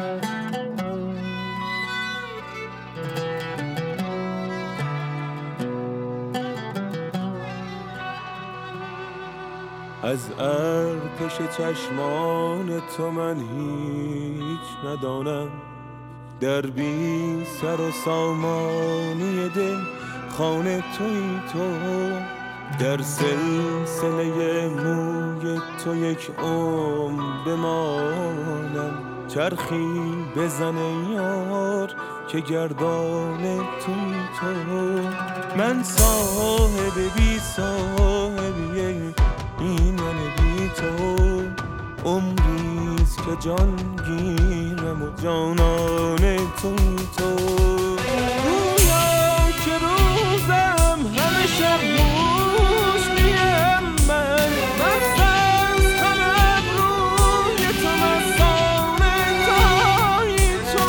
از ارتش چشمان تو من هیچ ندانم، در بی سر و سامانی دل خانه تویی تو، در سلسله موی تو یک عمر بمانم، چرخی بزنه یار که گردان تویی تو. من صاحب بی صاحبی این من بی تو، عمریست که جان گیرم و جانان تویی تو. رویا که روزم همه شب موشنیم، من مست از غمم روی تو، مستانه تویی تو.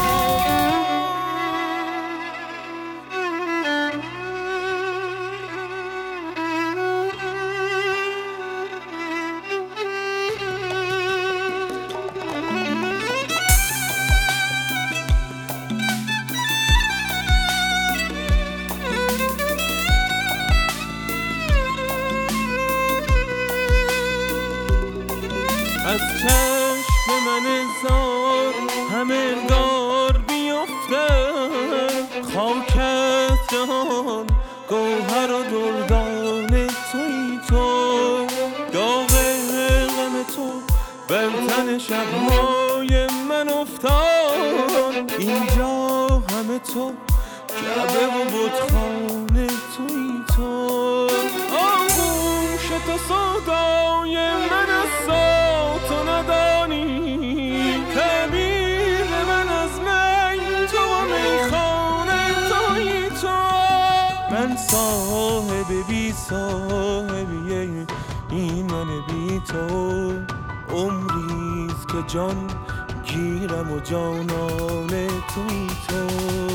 از چشم من زار همه دار بیفتم، خاکت جهان گوهر و دردان تویی تو. داغ غم تو بر تن شب‌های من افتاد، اینجا همه تو کعبه و بتخانه تویی تو. آغوش تو سودای من از تو ندانی، تعبیر من از می تو و میخانه تویی تو. من صاحب بی صاحبی این من بی تو، عمریست که جان گیرم و جانان تویی تو.